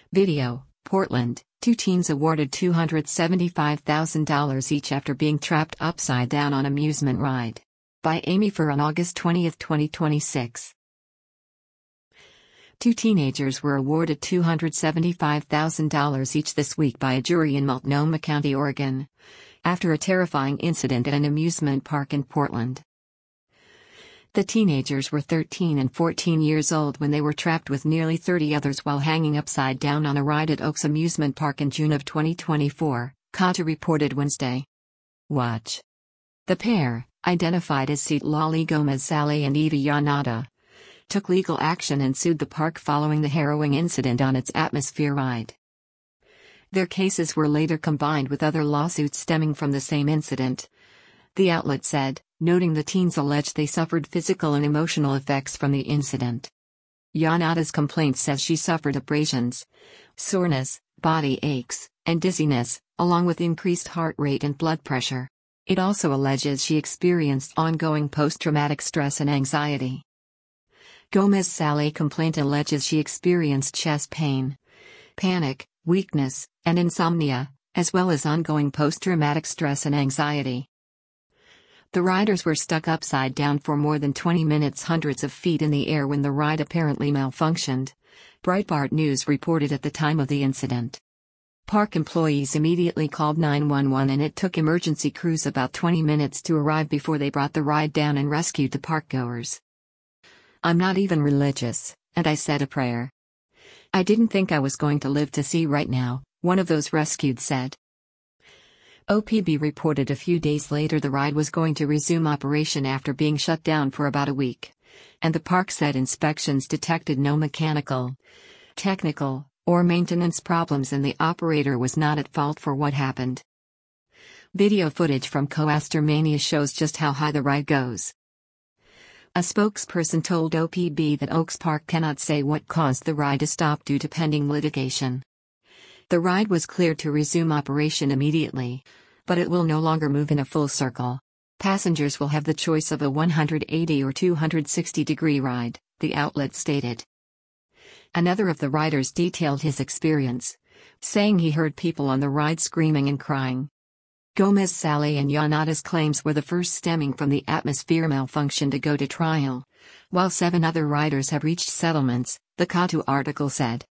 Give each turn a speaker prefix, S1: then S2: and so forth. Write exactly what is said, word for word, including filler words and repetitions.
S1: Video, Portland, two teens awarded two hundred seventy-five thousand dollars each after being trapped upside down on amusement ride. By Amy Fur on August twentieth, twenty twenty-six. Two teenagers were awarded two hundred seventy-five thousand dollars each this week by a jury in Multnomah County, Oregon, after a terrifying incident at an amusement park in Portland. The teenagers were thirteen and fourteen years old when they were trapped with nearly thirty others while hanging upside down on a ride at Oaks Amusement Park in June of twenty twenty-four, COTA reported Wednesday. Watch. The pair, identified as Citlali Gomez-Sally and Eva Yanata, took legal action and sued the park following the harrowing incident on its Atmosphere ride. Their cases were later combined with other lawsuits stemming from the same incident, the outlet said, noting the teens alleged they suffered physical and emotional effects from the incident. Yanata's complaint says she suffered abrasions, soreness, body aches, and dizziness, along with increased heart rate and blood pressure. It also alleges she experienced ongoing post-traumatic stress and anxiety. Gomez-Sally complaint alleges she experienced chest pain, panic, weakness, and insomnia, as well as ongoing post-traumatic stress and anxiety. The riders were stuck upside down for more than twenty minutes, hundreds of feet in the air, when the ride apparently malfunctioned, Breitbart News reported at the time of the incident. Park employees immediately called nine one one and it took emergency crews about twenty minutes to arrive before they brought the ride down and rescued the parkgoers. "I'm not even religious, and I said a prayer. I didn't think I was going to live to see right now," one of those rescued said. O P B reported a few days later the ride was going to resume operation after being shut down for about a week, and the park said inspections detected no mechanical, technical, or maintenance problems and the operator was not at fault for what happened. Video footage from Coaster Mania shows just how high the ride goes. A spokesperson told O P B that Oaks Park cannot say what caused the ride to stop due to pending litigation. The ride was cleared to resume operation immediately, but it will no longer move in a full circle. Passengers will have the choice of a one hundred eighty or two hundred sixty degree ride, the outlet stated. Another of the riders detailed his experience, saying he heard people on the ride screaming and crying. Gomez-Sally and Yanata's claims were the first stemming from the Atmosphere malfunction to go to trial, while seven other riders have reached settlements, the COTA article said.